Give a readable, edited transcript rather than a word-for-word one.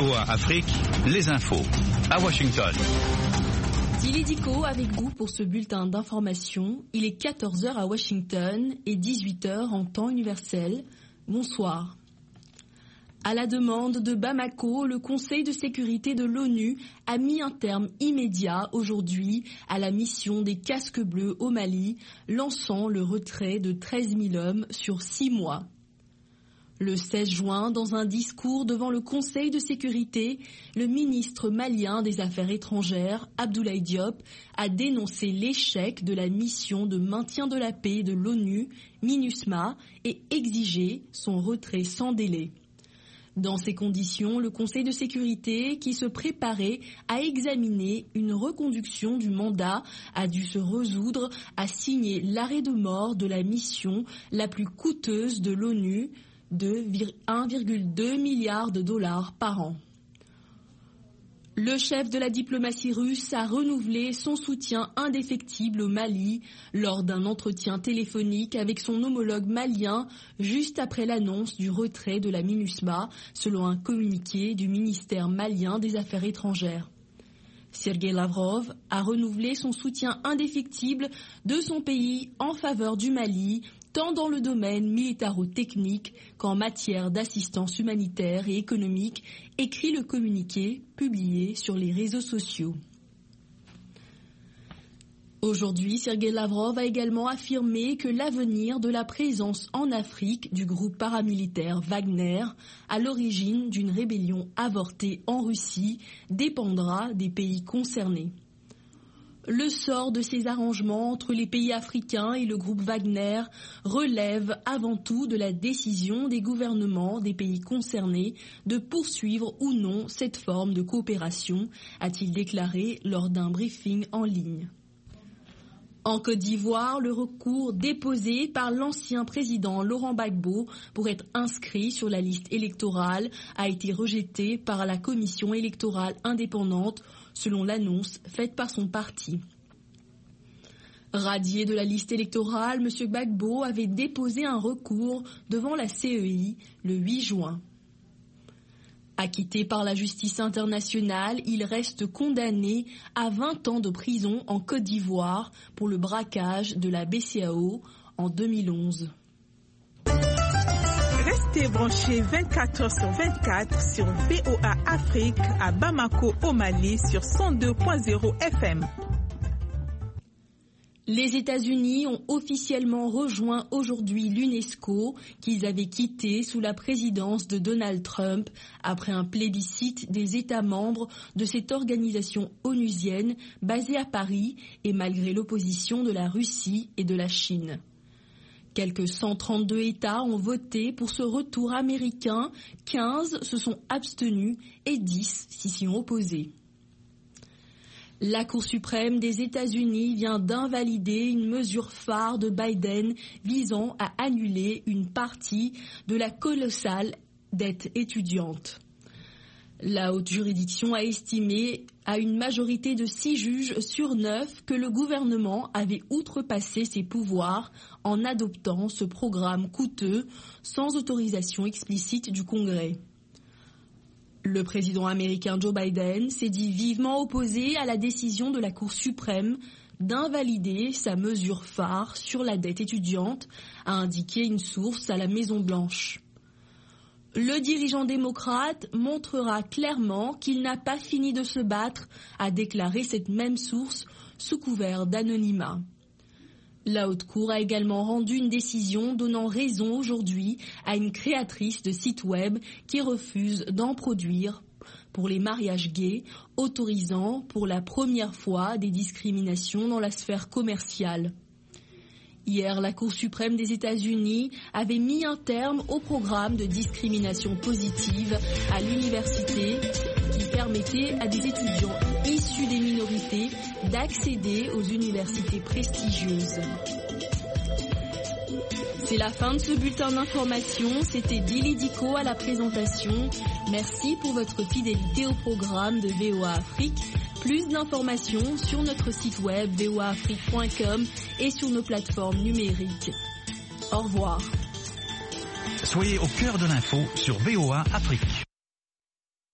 VOA Afrique, les infos à Washington. Dili Diko avec vous pour ce bulletin d'information. Il est 14h à Washington et 18h en temps universel. Bonsoir. À la demande de Bamako, le Conseil de sécurité de l'ONU a mis un terme immédiat aujourd'hui à la mission des casques bleus au Mali, lançant le retrait de 13 000 hommes sur 6 mois. Le 16 juin, dans un discours devant le Conseil de sécurité, le ministre malien des Affaires étrangères, Abdoulaye Diop, a dénoncé l'échec de la mission de maintien de la paix de l'ONU, MINUSMA, et exigé son retrait sans délai. Dans ces conditions, le Conseil de sécurité, qui se préparait à examiner une reconduction du mandat, a dû se résoudre à signer l'arrêt de mort de la mission la plus coûteuse de l'ONU, de 1,2 milliard de dollars par an. Le chef de la diplomatie russe a renouvelé son soutien indéfectible au Mali lors d'un entretien téléphonique avec son homologue malien juste après l'annonce du retrait de la MINUSMA, selon un communiqué du ministère malien des Affaires étrangères. Sergei Lavrov a renouvelé son soutien indéfectible de son pays en faveur du Mali, tant dans le domaine militaro-technique qu'en matière d'assistance humanitaire et économique, écrit le communiqué publié sur les réseaux sociaux. Aujourd'hui, Sergei Lavrov a également affirmé que l'avenir de la présence en Afrique du groupe paramilitaire Wagner, à l'origine d'une rébellion avortée en Russie, dépendra des pays concernés. Le sort de ces arrangements entre les pays africains et le groupe Wagner relève avant tout de la décision des gouvernements des pays concernés de poursuivre ou non cette forme de coopération, a-t-il déclaré lors d'un briefing en ligne. En Côte d'Ivoire, le recours déposé par l'ancien président Laurent Gbagbo pour être inscrit sur la liste électorale a été rejeté par la commission électorale indépendante, selon l'annonce faite par son parti. Radié de la liste électorale, M. Gbagbo avait déposé un recours devant la CEI le 8 juin. Acquitté par la justice internationale, il reste condamné à 20 ans de prison en Côte d'Ivoire pour le braquage de la BCAO en 2011. Restez branchés 24h/24 sur VOA Afrique à Bamako au Mali sur 102.0 FM. Les États-Unis ont officiellement rejoint aujourd'hui l'UNESCO, qu'ils avaient quitté sous la présidence de Donald Trump, après un plébiscite des États membres de cette organisation onusienne basée à Paris et malgré l'opposition de la Russie et de la Chine. Quelques 132 États ont voté pour ce retour américain, 15 se sont abstenus et 10 s'y sont opposés. La Cour suprême des États-Unis vient d'invalider une mesure phare de Biden visant à annuler une partie de la colossale dette étudiante. La haute juridiction a estimé à une majorité de 6 juges sur 9 que le gouvernement avait outrepassé ses pouvoirs en adoptant ce programme coûteux sans autorisation explicite du Congrès. Le président américain Joe Biden s'est dit vivement opposé à la décision de la Cour suprême d'invalider sa mesure phare sur la dette étudiante, a indiqué une source à la Maison-Blanche. Le dirigeant démocrate montrera clairement qu'il n'a pas fini de se battre, a déclaré cette même source sous couvert d'anonymat. La Haute Cour a également rendu une décision donnant raison aujourd'hui à une créatrice de site web qui refuse d'en produire pour les mariages gays, autorisant pour la première fois des discriminations dans la sphère commerciale. Hier, la Cour suprême des États-Unis avait mis un terme au programme de discrimination positive à l'université qui permettait à des étudiants issus des minorités d'accéder aux universités prestigieuses. C'est la fin de ce bulletin d'information. C'était Dili Diko à la présentation. Merci pour votre fidélité au programme de VOA Afrique. Plus d'informations sur notre site web voaafrique.com et sur nos plateformes numériques. Au revoir. Soyez au cœur de l'info sur VOA Afrique.